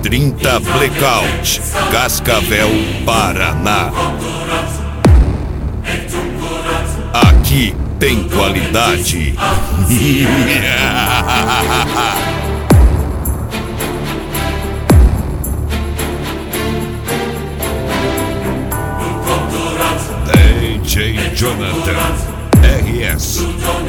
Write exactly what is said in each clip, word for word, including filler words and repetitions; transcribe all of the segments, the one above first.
trinta Blackout, Cascavel, Paraná. Aqui tem qualidade. D J Jonathan R S.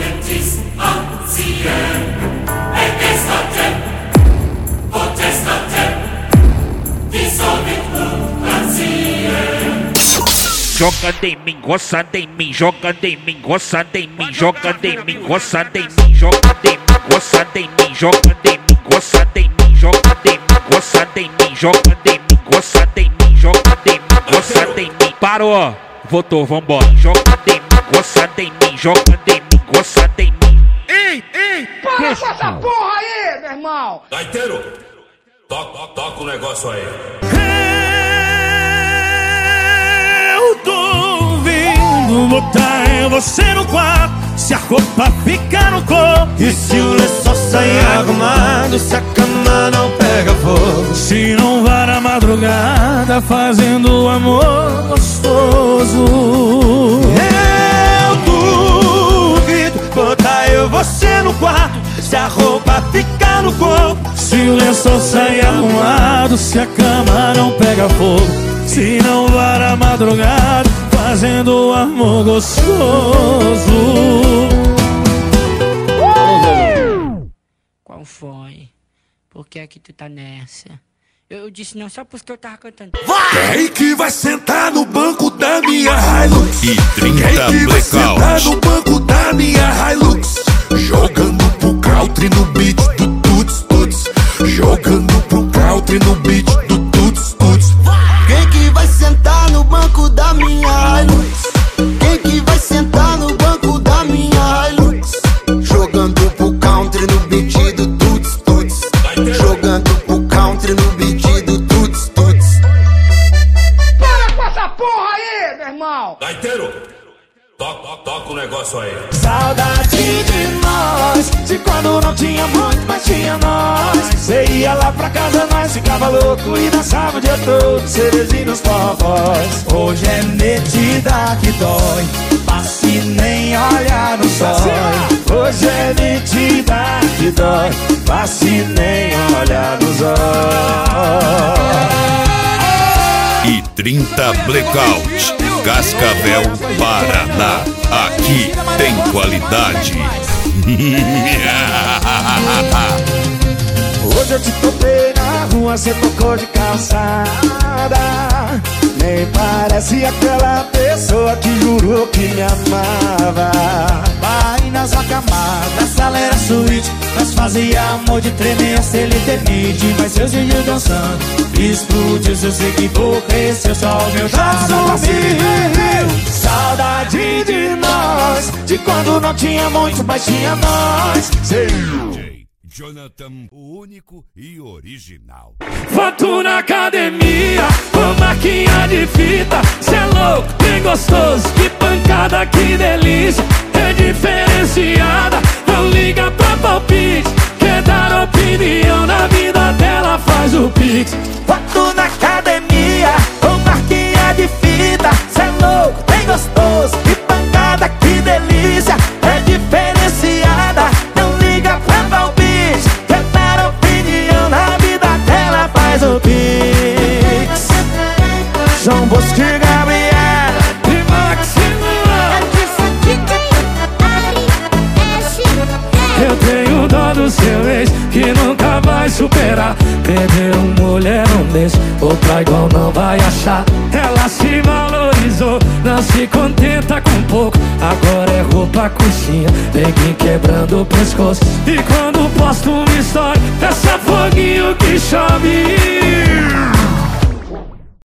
Jogando em mim, gostando em mim, jogando em mim, gostando em mim, jogando em mim, gostando em mim, jogando em mim, gostando em mim, jogando em mim, gostando em mim, jogando em mim, gostando em mim, jogando em mim, gostando em mim, jogando em mim, gostando em mim. Parou, voltou, vambora. Jogando em mim, gostando em mim, jogando em mim, gostando em mim. Ei, ei, para com essa porra aí, meu irmão! Gaiteiro, toca, toca o negócio aí. Eu tô vindo botar você no quarto, se a roupa ficar no corpo E se o lençol sair arrumado, se a cama não pega fogo, se não vai na madrugada fazendo amor gostoso. Eu duvido botar eu você no quarto, se a roupa ficar no corpo, Se o lençol sair arrumado, se a cama não pega fogo, se não vai na madrugada fazendo amor gostoso. Qual foi? Por que é que tu tá nessa? Eu, eu disse não só porque eu tava cantando. Quem que vai sentar no banco da minha Hilux? E trinta Quem que vai sentar no Blackout. banco da minha Hilux? Jogando pro country no beat do tuts tuts, jogando pro country no beat do tuts tuts. quem que vai sentar no banco da minha Hilux? Quem que vai sentar no banco da minha Hilux? Jogando pro country no beat do tuts tuts, jogando pro country no beat do tuts tuts. Para com essa porra aí, meu irmão! Gaiteiro, toca, toca o negócio aí. Saudade de nós, de quando não tinha muito, mas tinha nós. Cê ia lá pra casa, nós ficava louco e dançava o dia todo, cerezinho nos povós. Hoje é metida que dói, passe nem olhar no sol. Hoje é metida que dói, passe nem olhar no sol. E trinta Blackout, Cascavel, Paraná. Aqui tem qualidade. Hoje eu te topei na rua, cê tocou de calçada. Nem parece aquela pessoa que jurou que me amava. Vai nas acamadas, sala era suíte, nós fazia amor de tremer, se ele demite. Mas seus vídeos dançando, explodiu seu seguidor, cresceu só o meu jato pra cima. Saudade de nós, de quando não tinha muito, mas tinha nós. Sei. Jonathan, o único e original. Foto na academia, com marquinha de fita. Cê é louco, bem gostoso, que pancada, que delícia. É diferenciada, não liga pra palpite. Quer dar opinião na vida dela, faz o pix. Foto na academia, com marquinha de fita. Cê é louco, bem gostoso, que pancada, que delícia. É diferenciada, não liga pra palpite. Quer dar opinião na vida dela, faz o pix. João Bosco e Gabriela e Maximiliano. Eu tenho dó do seu ex, que nunca vai superar. Perder um mulherão desse, outra igual não vai achar. Ela se valorizou, não se contenta com pouco. Agora é roupa, coxinha, neguinho quebrando o pescoço. E quando posto uma história, essa foguinho que chove.